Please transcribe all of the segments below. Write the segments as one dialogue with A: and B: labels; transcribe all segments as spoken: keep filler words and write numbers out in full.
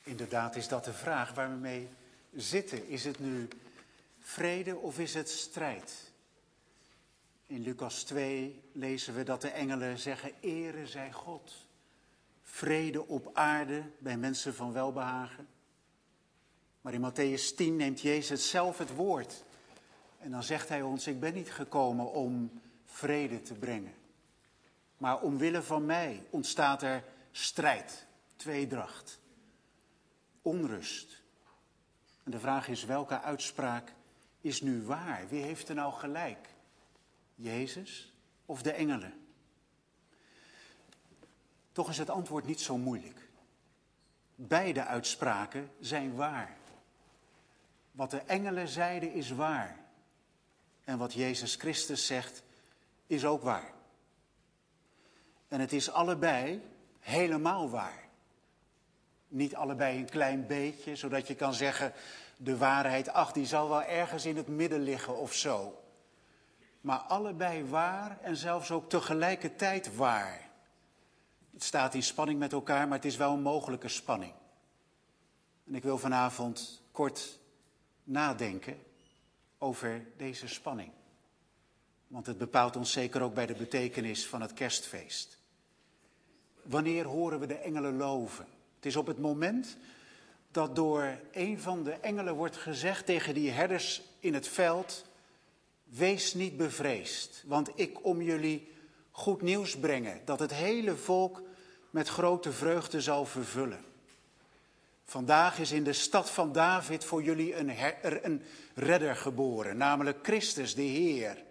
A: Inderdaad is dat de vraag waar we mee zitten. Is het nu vrede of is het strijd? In Lucas twee lezen we dat de engelen zeggen: Ere zij God. Vrede op aarde bij mensen van welbehagen. Maar in Matthäus tien neemt Jezus zelf het woord. En dan zegt hij ons: ik ben niet gekomen om vrede te brengen. Maar omwille van mij ontstaat er strijd, tweedracht, onrust. En de vraag is: welke uitspraak is nu waar? Wie heeft er nou gelijk? Jezus of de engelen? Toch is het antwoord niet zo moeilijk. Beide uitspraken zijn waar. Wat de engelen zeiden is waar. En wat Jezus Christus zegt is ook waar. En het is allebei helemaal waar. Niet allebei een klein beetje, zodat je kan zeggen: de waarheid, ach, die zal wel ergens in het midden liggen of zo. Maar allebei waar en zelfs ook tegelijkertijd waar. Het staat in spanning met elkaar, maar het is wel een mogelijke spanning. En ik wil vanavond kort nadenken over deze spanning. Want het bepaalt ons zeker ook bij de betekenis van het kerstfeest. Wanneer horen we de engelen loven? Het is op het moment dat door een van de engelen wordt gezegd tegen die herders in het veld: wees niet bevreesd, want ik kom jullie goed nieuws brengen, dat het hele volk met grote vreugde zal vervullen. Vandaag is in de stad van David voor jullie een, her, een redder geboren, namelijk Christus de Heer.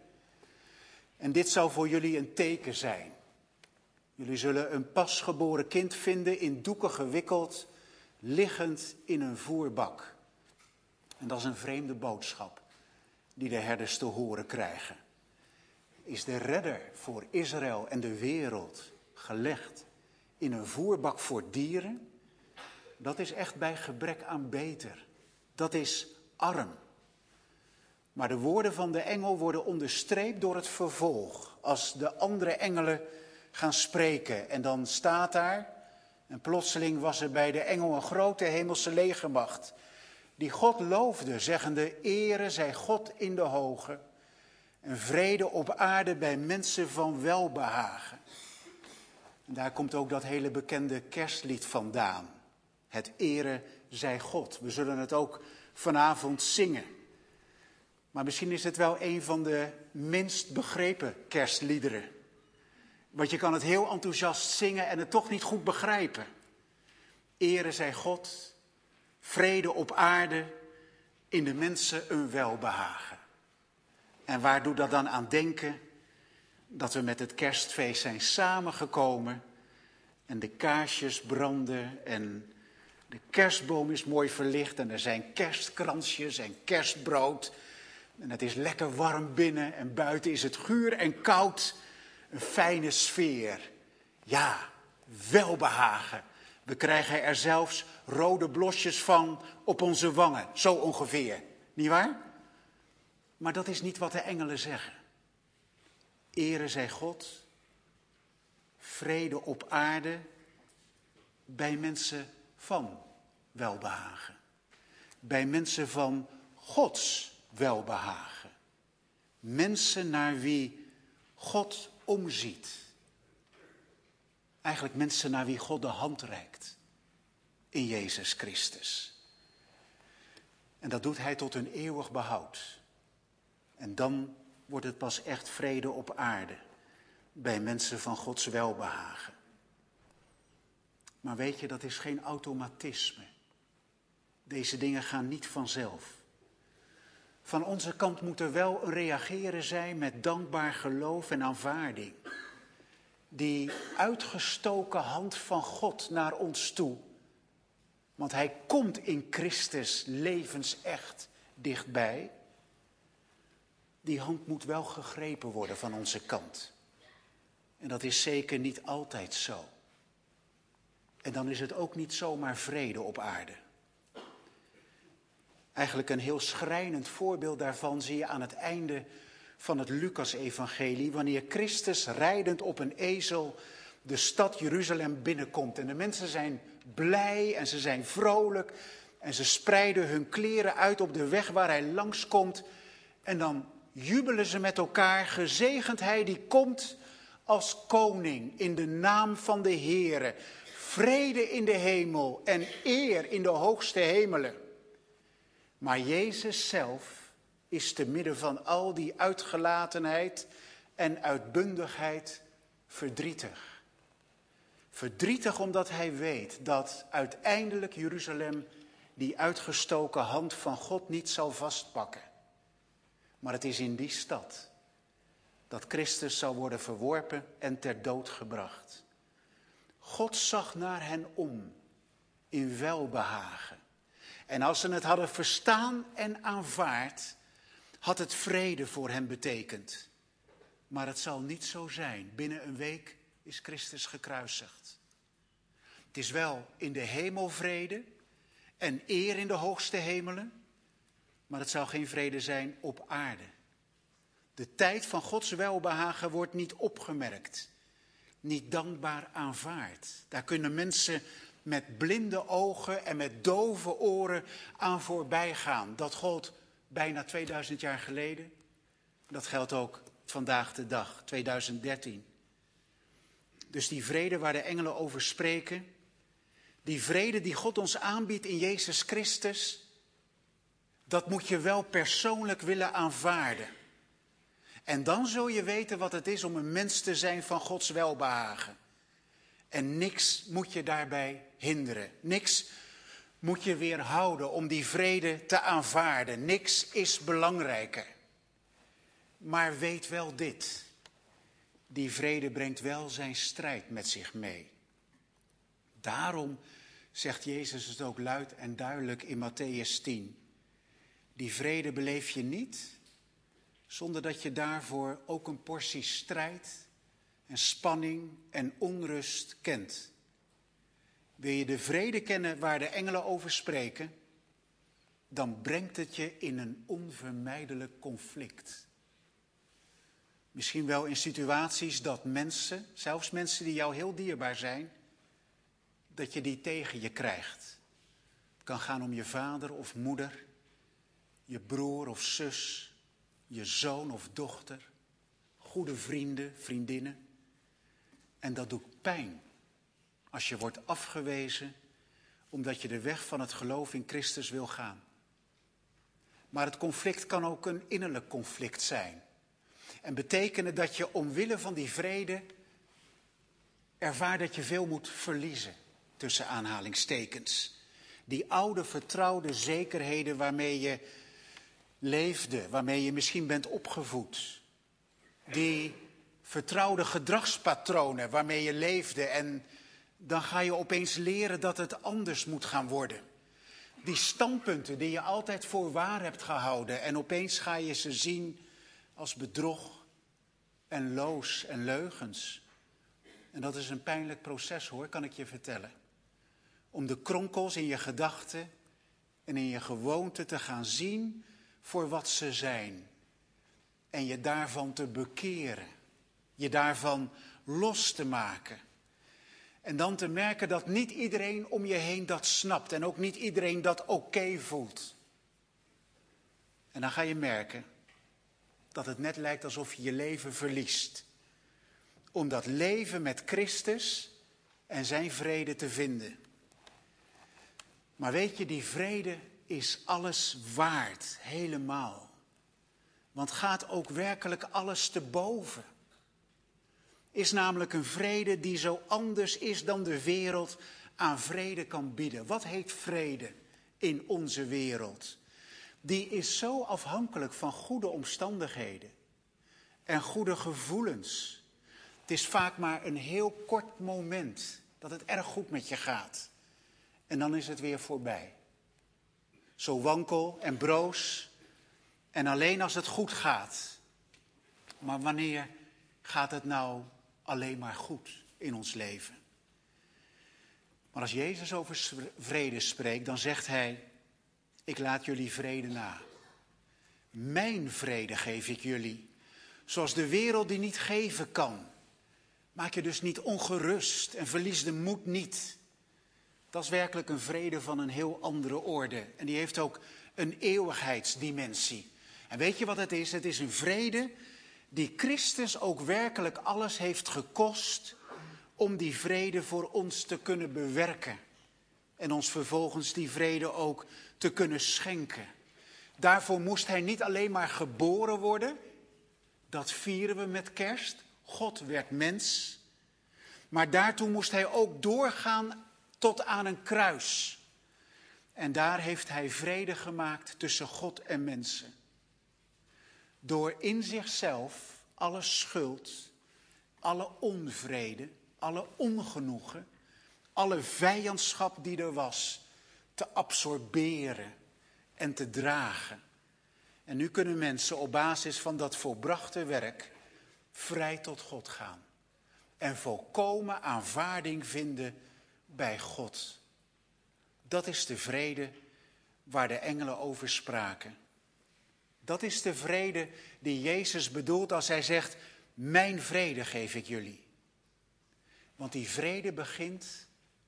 A: En dit zal voor jullie een teken zijn. Jullie zullen een pasgeboren kind vinden, in doeken gewikkeld, liggend in een voerbak. En dat is een vreemde boodschap die de herders te horen krijgen. Is de redder voor Israël en de wereld gelegd in een voerbak voor dieren? Dat is echt bij gebrek aan beter. Dat is arm. Maar de woorden van de engel worden onderstreept door het vervolg. Als de andere engelen gaan spreken. En dan staat daar: en plotseling was er bij de engel een grote hemelse legermacht, die God loofde, zeggende: Ere zij God in de hoge, en vrede op aarde bij mensen van welbehagen. En daar komt ook dat hele bekende kerstlied vandaan. Het Ere zij God. We zullen het ook vanavond zingen. Maar misschien is het wel een van de minst begrepen kerstliederen. Want je kan het heel enthousiast zingen en het toch niet goed begrijpen. Ere zij God, vrede op aarde, in de mensen een welbehagen. En waar doet dat dan aan denken? Dat we met het kerstfeest zijn samengekomen en de kaarsjes branden en de kerstboom is mooi verlicht en er zijn kerstkransjes en kerstbrood. En het is lekker warm binnen en buiten is het guur en koud. Een fijne sfeer. Ja, welbehagen. We krijgen er zelfs rode blosjes van op onze wangen. Zo ongeveer. Niet waar? Maar dat is niet wat de engelen zeggen. Ere zij God. Vrede op aarde. Bij mensen van welbehagen. Bij mensen van Gods welbehagen. Mensen naar wie God omziet. Eigenlijk mensen naar wie God de hand reikt. In Jezus Christus. En dat doet hij tot een eeuwig behoud. En dan wordt het pas echt vrede op aarde. Bij mensen van Gods welbehagen. Maar weet je, dat is geen automatisme. Deze dingen gaan niet vanzelf. Van onze kant moet er wel een reageren zijn met dankbaar geloof en aanvaarding. Die uitgestoken hand van God naar ons toe. Want hij komt in Christus levensecht dichtbij. Die hand moet wel gegrepen worden van onze kant. En dat is zeker niet altijd zo. En dan is het ook niet zomaar vrede op aarde. Eigenlijk een heel schrijnend voorbeeld daarvan zie je aan het einde van het Lucas-evangelie. Wanneer Christus rijdend op een ezel de stad Jeruzalem binnenkomt. En de mensen zijn blij en ze zijn vrolijk. En ze spreiden hun kleren uit op de weg waar hij langskomt. En dan jubelen ze met elkaar. Gezegend hij die komt als koning in de naam van de Heere. Vrede in de hemel en eer in de hoogste hemelen. Maar Jezus zelf is te midden van al die uitgelatenheid en uitbundigheid verdrietig. Verdrietig omdat hij weet dat uiteindelijk Jeruzalem die uitgestoken hand van God niet zal vastpakken. Maar het is in die stad dat Christus zal worden verworpen en ter dood gebracht. God zag naar hen om in welbehagen. En als ze het hadden verstaan en aanvaard, had het vrede voor hen betekend. Maar het zal niet zo zijn. Binnen een week is Christus gekruisigd. Het is wel in de hemel vrede en eer in de hoogste hemelen, maar het zal geen vrede zijn op aarde. De tijd van Gods welbehagen wordt niet opgemerkt, niet dankbaar aanvaard. Daar kunnen mensen met blinde ogen en met dove oren aan voorbij gaan. Dat gold bijna tweeduizend jaar geleden. Dat geldt ook vandaag de dag, tweeduizend dertien. Dus die vrede waar de engelen over spreken, die vrede die God ons aanbiedt in Jezus Christus, dat moet je wel persoonlijk willen aanvaarden. En dan zul je weten wat het is om een mens te zijn van Gods welbehagen. En niks moet je daarbij hinderen. Niks moet je weerhouden om die vrede te aanvaarden. Niks is belangrijker. Maar weet wel dit. Die vrede brengt wel zijn strijd met zich mee. Daarom zegt Jezus het ook luid en duidelijk in Mattheüs tien. Die vrede beleef je niet zonder dat je daarvoor ook een portie strijd en spanning en onrust kent. Wil je de vrede kennen waar de engelen over spreken, dan brengt het je in een onvermijdelijk conflict. Misschien wel in situaties dat mensen, zelfs mensen die jou heel dierbaar zijn, dat je die tegen je krijgt. Het kan gaan om je vader of moeder, je broer of zus, je zoon of dochter, goede vrienden, vriendinnen. En dat doet pijn als je wordt afgewezen omdat je de weg van het geloof in Christus wil gaan. Maar het conflict kan ook een innerlijk conflict zijn. En betekenen dat je omwille van die vrede ervaart dat je veel moet verliezen, tussen aanhalingstekens. Die oude vertrouwde zekerheden waarmee je leefde, waarmee je misschien bent opgevoed. Die vertrouwde gedragspatronen waarmee je leefde en dan ga je opeens leren dat het anders moet gaan worden. Die standpunten die je altijd voor waar hebt gehouden en opeens ga je ze zien als bedrog en loos en leugens. En dat is een pijnlijk proces hoor, kan ik je vertellen. Om de kronkels in je gedachten en in je gewoonte te gaan zien voor wat ze zijn. En je daarvan te bekeren. Je daarvan los te maken. En dan te merken dat niet iedereen om je heen dat snapt. En ook niet iedereen dat oké voelt. En dan ga je merken dat het net lijkt alsof je je leven verliest. Om dat leven met Christus en zijn vrede te vinden. Maar weet je, die vrede is alles waard, helemaal. Want gaat ook werkelijk alles te boven. Is namelijk een vrede die zo anders is dan de wereld aan vrede kan bieden. Wat heet vrede in onze wereld? Die is zo afhankelijk van goede omstandigheden en goede gevoelens. Het is vaak maar een heel kort moment dat het erg goed met je gaat. En dan is het weer voorbij. Zo wankel en broos en alleen als het goed gaat. Maar wanneer gaat het nou alleen maar goed in ons leven? Maar als Jezus over vrede spreekt, dan zegt hij: ik laat jullie vrede na. Mijn vrede geef ik jullie, zoals de wereld die niet geven kan. Maak je dus niet ongerust en verlies de moed niet. Dat is werkelijk een vrede van een heel andere orde. En die heeft ook een eeuwigheidsdimensie. En weet je wat het is? Het is een vrede die Christus ook werkelijk alles heeft gekost om die vrede voor ons te kunnen bewerken. En ons vervolgens die vrede ook te kunnen schenken. Daarvoor moest hij niet alleen maar geboren worden. Dat vieren we met kerst. God werd mens. Maar daartoe moest hij ook doorgaan tot aan een kruis. En daar heeft hij vrede gemaakt tussen God en mensen. Door in zichzelf alle schuld, alle onvrede, alle ongenoegen, alle vijandschap die er was, te absorberen en te dragen. En nu kunnen mensen op basis van dat volbrachte werk vrij tot God gaan. En volkomen aanvaarding vinden bij God. Dat is de vrede waar de engelen over spraken. Dat is de vrede die Jezus bedoelt als hij zegt, mijn vrede geef ik jullie. Want die vrede begint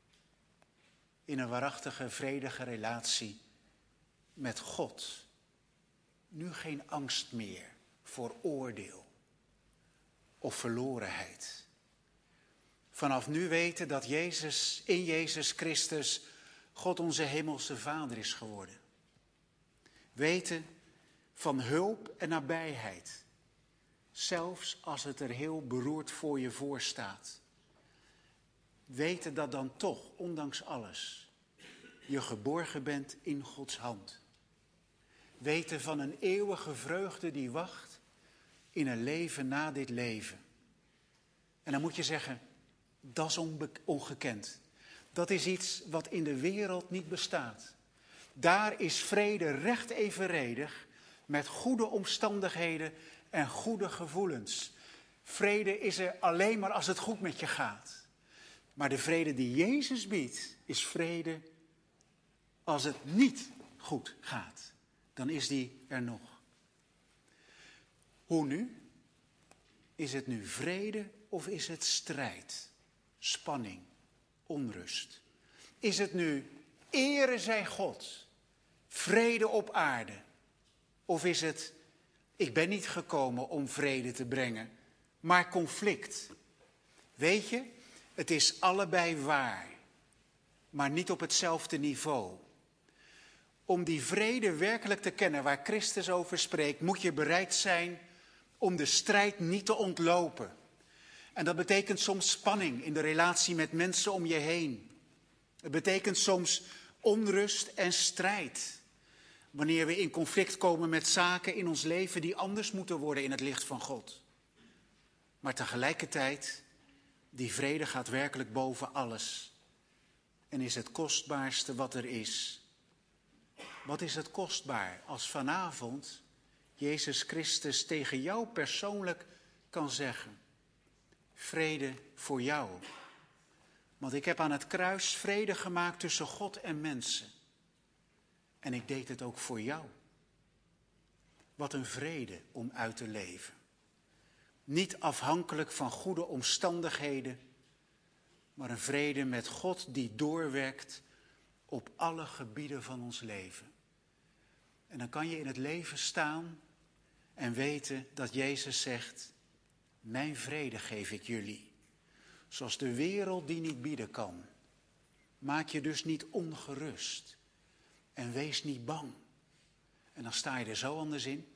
A: in een waarachtige, vredige relatie met God. Nu geen angst meer voor oordeel of verlorenheid. Vanaf nu weten dat Jezus, in Jezus Christus, God onze hemelse Vader is geworden. Weten van hulp en nabijheid. Zelfs als het er heel beroerd voor je voor staat. Weten dat dan toch, ondanks alles, je geborgen bent in Gods hand. Weten van een eeuwige vreugde die wacht in een leven na dit leven. En dan moet je zeggen, dat is onbe- ongekend. Dat is iets wat in de wereld niet bestaat. Daar is vrede recht evenredig met goede omstandigheden en goede gevoelens. Vrede is er alleen maar als het goed met je gaat. Maar de vrede die Jezus biedt, is vrede als het niet goed gaat. Dan is die er nog. Hoe nu? Is het nu vrede of is het strijd, spanning, onrust? Is het nu ere zij God, vrede op aarde? Of is het, ik ben niet gekomen om vrede te brengen, maar conflict? Weet je, het is allebei waar, maar niet op hetzelfde niveau. Om die vrede werkelijk te kennen waar Christus over spreekt, moet je bereid zijn om de strijd niet te ontlopen. En dat betekent soms spanning in de relatie met mensen om je heen. Het betekent soms onrust en strijd. Wanneer we in conflict komen met zaken in ons leven die anders moeten worden in het licht van God. Maar tegelijkertijd, die vrede gaat werkelijk boven alles. En is het kostbaarste wat er is. Wat is het kostbaar als vanavond Jezus Christus tegen jou persoonlijk kan zeggen. Vrede voor jou. Want ik heb aan het kruis vrede gemaakt tussen God en mensen. En ik deed het ook voor jou. Wat een vrede om uit te leven. Niet afhankelijk van goede omstandigheden, maar een vrede met God die doorwerkt op alle gebieden van ons leven. En dan kan je in het leven staan en weten dat Jezus zegt, mijn vrede geef ik jullie. Zoals de wereld die niet bieden kan. Maak je dus niet ongerust. En wees niet bang. En dan sta je er zo anders in.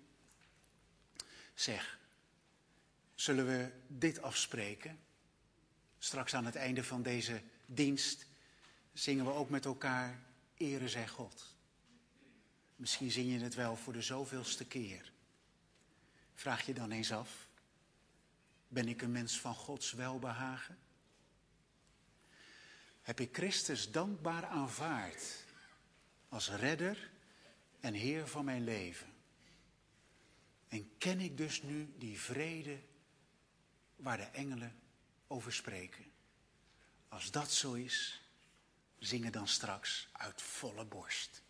A: Zeg, zullen we dit afspreken? Straks aan het einde van deze dienst zingen we ook met elkaar, ere zij God. Misschien zing je het wel voor de zoveelste keer. Vraag je dan eens af, ben ik een mens van Gods welbehagen? Heb ik Christus dankbaar aanvaard als redder en Heer van mijn leven? En ken ik dus nu die vrede waar de engelen over spreken? Als dat zo is, zingen dan straks uit volle borst.